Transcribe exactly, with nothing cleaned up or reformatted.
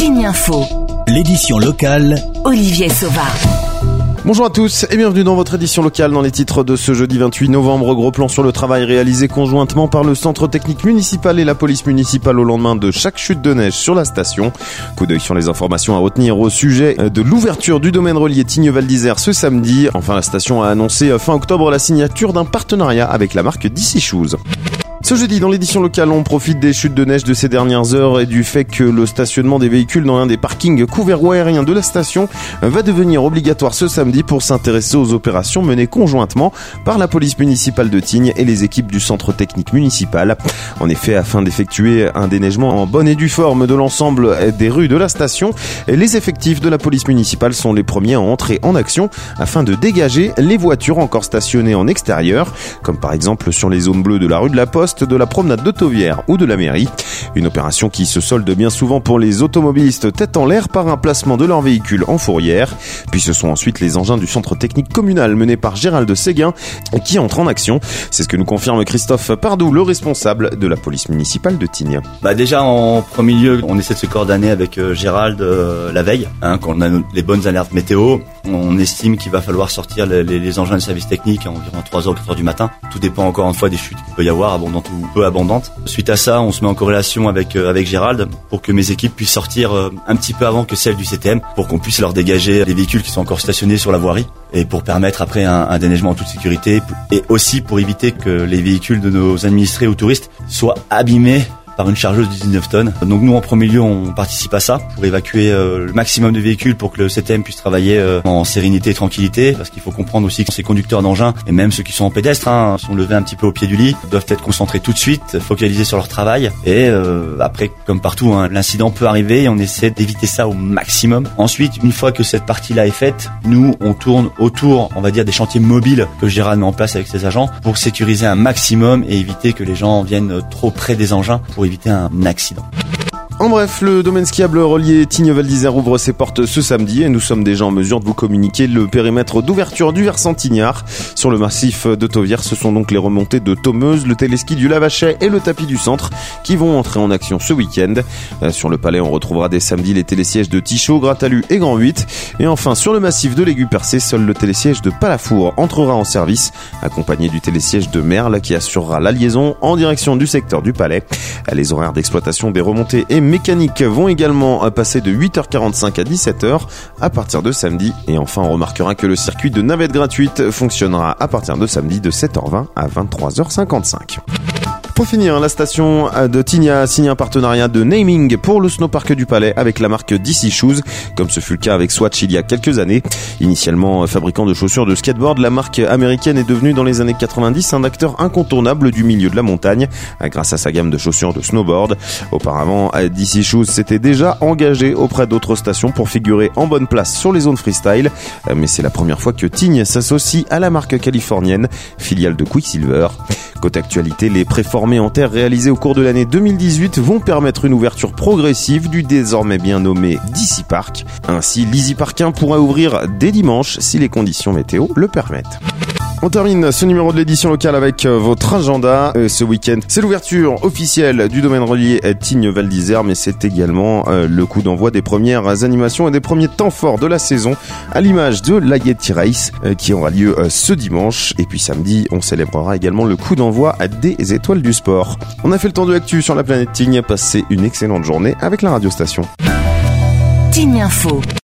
Tignes Info. L'édition locale. Olivier Sauvard. Bonjour à tous et bienvenue dans votre édition locale. Dans les titres de ce jeudi vingt-huit novembre, gros plan sur le travail réalisé conjointement par le centre technique municipal et la police municipale au lendemain de chaque chute de neige sur la station. Coup d'œil sur les informations à retenir au sujet de l'ouverture du domaine relié Tignes-Val d'Isère ce samedi. Enfin, la station a annoncé fin octobre la signature d'un partenariat avec la marque D C Shoes. Ce jeudi, dans l'édition locale, on profite des chutes de neige de ces dernières heures et du fait que le stationnement des véhicules dans l'un des parkings couverts ou aériens de la station va devenir obligatoire ce samedi pour s'intéresser aux opérations menées conjointement par la police municipale de Tignes et les équipes du centre technique municipal. En effet, afin d'effectuer un déneigement en bonne et due forme de l'ensemble des rues de la station, les effectifs de la police municipale sont les premiers à entrer en action afin de dégager les voitures encore stationnées en extérieur, comme par exemple sur les zones bleues de la rue de la Poste, de la promenade de Tauvière ou de la mairie. Une opération qui se solde bien souvent pour les automobilistes tête en l'air par un placement de leurs véhicules en fourrière. Puis ce sont ensuite les engins du centre technique communal mené par Gérald Séguin qui entrent en action. C'est ce que nous confirme Christophe Pardou, le responsable de la police municipale de Tignes. Bah déjà en premier lieu, on essaie de se coordonner avec euh, Gérald euh, la veille, hein, quand on a les bonnes alertes météo. On estime qu'il va falloir sortir les, les, les engins de service technique à environ trois heures, quatre heures du matin. Tout dépend encore une fois des chutes qu'il peut y avoir, abondantes ou peu abondantes. Suite à ça, on se met en corrélation avec euh, avec Gérald pour que mes équipes puissent sortir euh, un petit peu avant que celles du C T M, pour qu'on puisse leur dégager les véhicules qui sont encore stationnés sur la voirie et pour permettre après un, un déneigement en toute sécurité, et aussi pour éviter que les véhicules de nos administrés ou touristes soient abîmés par une chargeuse de dix-neuf tonnes. Donc nous, en premier lieu, on participe à ça pour évacuer euh, le maximum de véhicules pour que le C T M puisse travailler euh, en sérénité et tranquillité, parce qu'il faut comprendre aussi que ces conducteurs d'engins, et même ceux qui sont en pédestre, hein, sont levés un petit peu au pied du lit, doivent être concentrés tout de suite, focalisés sur leur travail. Et euh, après, comme partout, hein, l'incident peut arriver et on essaie d'éviter ça au maximum. Ensuite, une fois que cette partie-là est faite, nous, on tourne autour, on va dire, des chantiers mobiles que Gérald met en place avec ses agents pour sécuriser un maximum et éviter que les gens viennent trop près des engins pour éviter un accident. En bref, le domaine skiable relié Tignes-Val d'Isère ouvre ses portes ce samedi et nous sommes déjà en mesure de vous communiquer le périmètre d'ouverture du versant Tignard. Sur le massif de Tauvière, ce sont donc les remontées de Thomeuse, le téléski du Lavachet et le tapis du centre qui vont entrer en action ce week-end. Sur le palais, on retrouvera dès samedi les télésièges de Tichot, Gratalu et Grand huit. Et enfin, sur le massif de l'Aigu-Percé, seul le télésiège de Palafour entrera en service, accompagné du télésiège de Merle qui assurera la liaison en direction du secteur du palais. Les horaires d'exploitation des remontées et mécaniques vont également passer de huit heures quarante-cinq à dix-sept heures à partir de samedi. Et enfin, on remarquera que le circuit de navette gratuite fonctionnera à partir de samedi de sept heures vingt à vingt-trois heures cinquante-cinq. Pour finir, la station de Tignes a signé un partenariat de naming pour le snowpark du Palais avec la marque D C Shoes, comme ce fut le cas avec Swatch il y a quelques années. Initialement fabricant de chaussures de skateboard, la marque américaine est devenue dans les années quatre-vingt-dix un acteur incontournable du milieu de la montagne grâce à sa gamme de chaussures de snowboard. Auparavant, D C Shoes s'était déjà engagé auprès d'autres stations pour figurer en bonne place sur les zones freestyle, mais c'est la première fois que Tignes s'associe à la marque californienne, filiale de Quicksilver. Côté actualité, les préformés en terre réalisés au cours de l'année deux mille dix-huit vont permettre une ouverture progressive du désormais bien nommé D C Park. Ainsi, l'Easy Park un pourra ouvrir dès dimanche si les conditions météo le permettent. On termine ce numéro de l'édition locale avec votre agenda. Euh, ce week-end, c'est l'ouverture officielle du domaine relié Tignes-Val d'Isère, mais c'est également euh, le coup d'envoi des premières animations et des premiers temps forts de la saison, à l'image de la Yeti Race euh, qui aura lieu euh, ce dimanche. Et puis samedi, on célébrera également le coup d'envoi des étoiles du sport. On a fait le tour de l'actu sur la planète Tignes. Passez une excellente journée avec la radio station. Tignes Info.